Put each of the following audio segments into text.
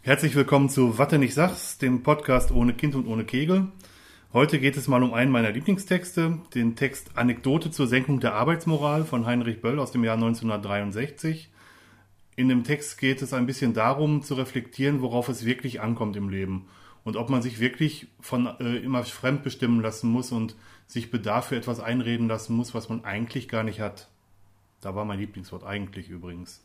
Herzlich willkommen zu Watte nicht sag's, dem Podcast ohne Kind und ohne Kegel. Heute geht es mal um einen meiner Lieblingstexte, den Text Anekdote zur Senkung der Arbeitsmoral von Heinrich Böll aus dem Jahr 1963. In dem Text geht es ein bisschen darum, zu reflektieren, worauf es wirklich ankommt im Leben und ob man sich wirklich von immer fremd bestimmen lassen muss und sich Bedarf für etwas einreden lassen muss, was man eigentlich gar nicht hat. Da war mein Lieblingswort eigentlich übrigens.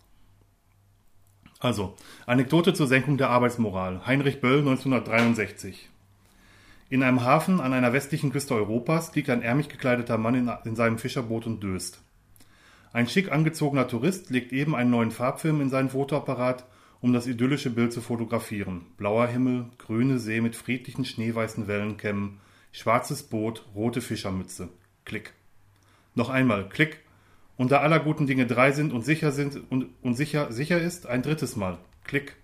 Also, Anekdote zur Senkung der Arbeitsmoral. Heinrich Böll, 1963. In einem Hafen an einer westlichen Küste Europas liegt ein ärmlich gekleideter Mann in seinem Fischerboot und döst. Ein schick angezogener Tourist legt eben einen neuen Farbfilm in seinen Fotoapparat, um das idyllische Bild zu fotografieren. Blauer Himmel, grüne See mit friedlichen schneeweißen Wellenkämmen, schwarzes Boot, rote Fischermütze. Klick. Noch einmal, Klick. Und da aller guten Dinge drei sind und sicher ist, ein drittes Mal. Klick.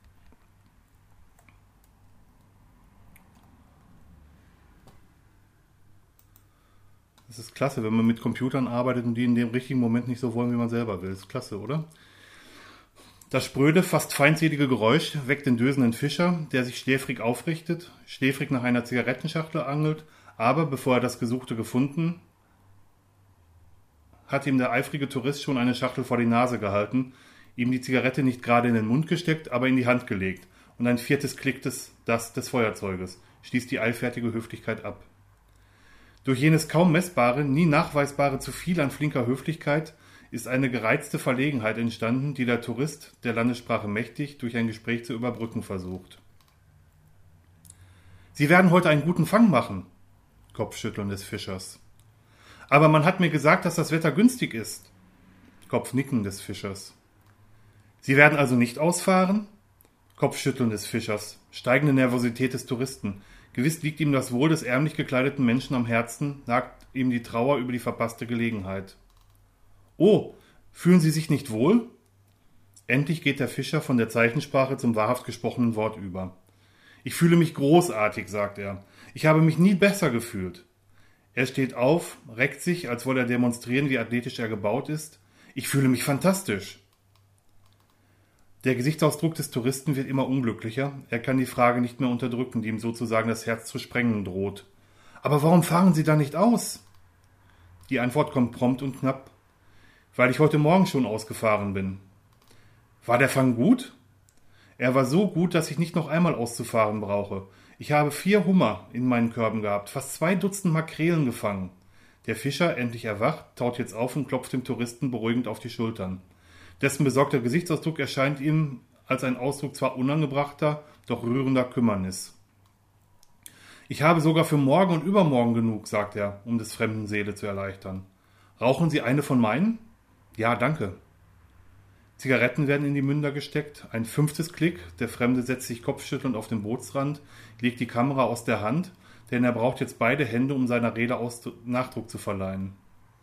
Das ist klasse, wenn man mit Computern arbeitet und die in dem richtigen Moment nicht so wollen, wie man selber will. Das ist klasse, oder? Das spröde, fast feindselige Geräusch weckt den dösenden Fischer, der sich schläfrig aufrichtet, schläfrig nach einer Zigarettenschachtel angelt, aber bevor er das Gesuchte gefunden hat ihm der eifrige Tourist schon eine Schachtel vor die Nase gehalten, ihm die Zigarette nicht gerade in den Mund gesteckt, aber in die Hand gelegt, und ein viertes Klick des Feuerzeuges schließt die eilfertige Höflichkeit ab. Durch jenes kaum messbare, nie nachweisbare zu viel an flinker Höflichkeit ist eine gereizte Verlegenheit entstanden, die der Tourist, der Landessprache mächtig, durch ein Gespräch zu überbrücken versucht. »Sie werden heute einen guten Fang machen«, Kopfschütteln des Fischers. »Aber man hat mir gesagt, dass das Wetter günstig ist«, Kopfnicken des Fischers. »Sie werden also nicht ausfahren?«, Kopfschütteln des Fischers, steigende Nervosität des Touristen. Gewiss liegt ihm das Wohl des ärmlich gekleideten Menschen am Herzen, nagt ihm die Trauer über die verpasste Gelegenheit. »Oh, fühlen Sie sich nicht wohl?«, endlich geht der Fischer von der Zeichensprache zum wahrhaft gesprochenen Wort über. »Ich fühle mich großartig«, sagt er. »Ich habe mich nie besser gefühlt.« Er steht auf, reckt sich, als wolle er demonstrieren, wie athletisch er gebaut ist. »Ich fühle mich fantastisch.« Der Gesichtsausdruck des Touristen wird immer unglücklicher. Er kann die Frage nicht mehr unterdrücken, die ihm sozusagen das Herz zu sprengen droht. »Aber warum fahren Sie da nicht aus?« Die Antwort kommt prompt und knapp. »Weil ich heute Morgen schon ausgefahren bin.« »War der Fang gut?« »Er war so gut, dass ich nicht noch einmal auszufahren brauche. Ich habe 4 Hummer in meinen Körben gehabt, fast 2 Dutzend Makrelen gefangen.« Der Fischer, endlich erwacht, taut jetzt auf und klopft dem Touristen beruhigend auf die Schultern. Dessen besorgter Gesichtsausdruck erscheint ihm als ein Ausdruck zwar unangebrachter, doch rührender Kümmernis. »Ich habe sogar für morgen und übermorgen genug«, sagt er, um des fremden Seele zu erleichtern. »Rauchen Sie eine von meinen?« »Ja, danke.« Zigaretten werden in die Münder gesteckt, ein 5. Klick, der Fremde setzt sich kopfschüttelnd auf den Bootsrand, legt die Kamera aus der Hand, denn er braucht jetzt beide Hände, um seiner Rede Nachdruck zu verleihen.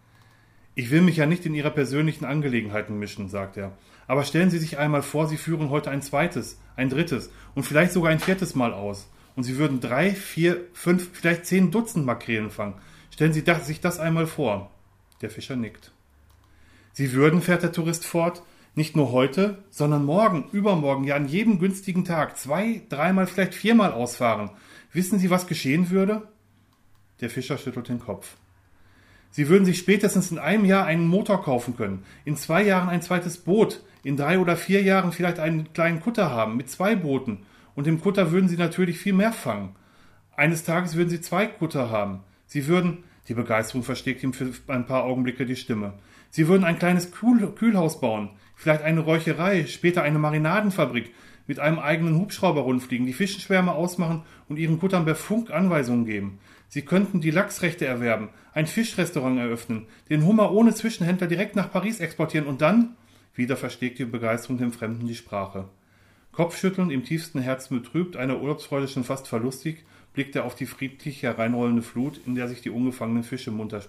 »Ich will mich ja nicht in Ihre persönlichen Angelegenheiten mischen«, sagt er, »aber stellen Sie sich einmal vor, Sie führen heute ein 2., ein 3. und vielleicht sogar ein 4. Mal aus, und Sie würden 3, 4, 5, vielleicht 10 Dutzend Makrelen fangen. Stellen Sie sich das einmal vor.« Der Fischer nickt. »Sie würden«, fährt der Tourist fort, »nicht nur heute, sondern morgen, übermorgen, ja an jedem günstigen Tag 2, 3 Mal, vielleicht 4 Mal ausfahren. Wissen Sie, was geschehen würde?« Der Fischer schüttelt den Kopf. »Sie würden sich spätestens in einem Jahr einen Motor kaufen können, in 2 Jahren ein zweites Boot, in 3 oder 4 Jahren vielleicht einen kleinen Kutter haben mit 2 Booten, und im Kutter würden Sie natürlich viel mehr fangen. Eines Tages würden Sie 2 Kutter haben. Sie würden«, die Begeisterung versteckt ihm für ein paar Augenblicke die Stimme, »Sie würden ein kleines Kühlhaus bauen, vielleicht eine Räucherei, später eine Marinadenfabrik, mit einem eigenen Hubschrauber rundfliegen, die Fischschwärme ausmachen und ihren Kuttern per Funk Anweisungen geben. Sie könnten die Lachsrechte erwerben, ein Fischrestaurant eröffnen, den Hummer ohne Zwischenhändler direkt nach Paris exportieren und dann«, wieder versteckt die Begeisterung dem Fremden die Sprache. Kopfschüttelnd, im tiefsten Herzen betrübt, einer Urlaubsfreude schon fast verlustig, blickt er auf die friedlich hereinrollende Flut, in der die ungefangenen Fische munter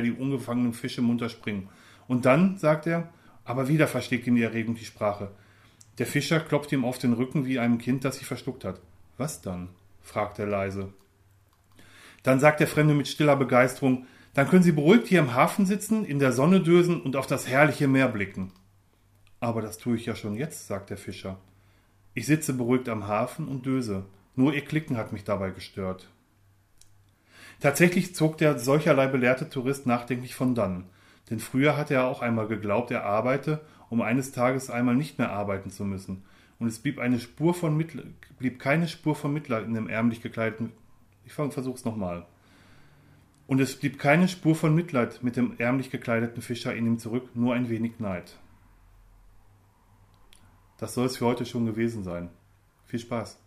springen. Und dann, sagt er, aber wieder versteckt ihm die Erregung die Sprache. Der Fischer klopft ihm auf den Rücken wie einem Kind, das sich verschluckt hat. »Was dann?«, fragt er leise. Dann sagt der Fremde mit stiller Begeisterung, »Dann können Sie beruhigt hier im Hafen sitzen, in der Sonne dösen und auf das herrliche Meer blicken.« »Aber das tue ich ja schon jetzt«, sagt der Fischer. Ich sitze beruhigt am Hafen und döse. Nur ihr Klicken hat mich dabei gestört. Tatsächlich zog der solcherlei belehrte Tourist nachdenklich von dann. Denn früher hatte er auch einmal geglaubt, er arbeite, um eines Tages einmal nicht mehr arbeiten zu müssen. Und es blieb keine Spur von Mitleid in dem ärmlich gekleideten... versuch's nochmal. Und es blieb keine Spur von Mitleid mit dem ärmlich gekleideten Fischer in ihm zurück, nur ein wenig Neid. Das soll es für heute schon gewesen sein. Viel Spaß.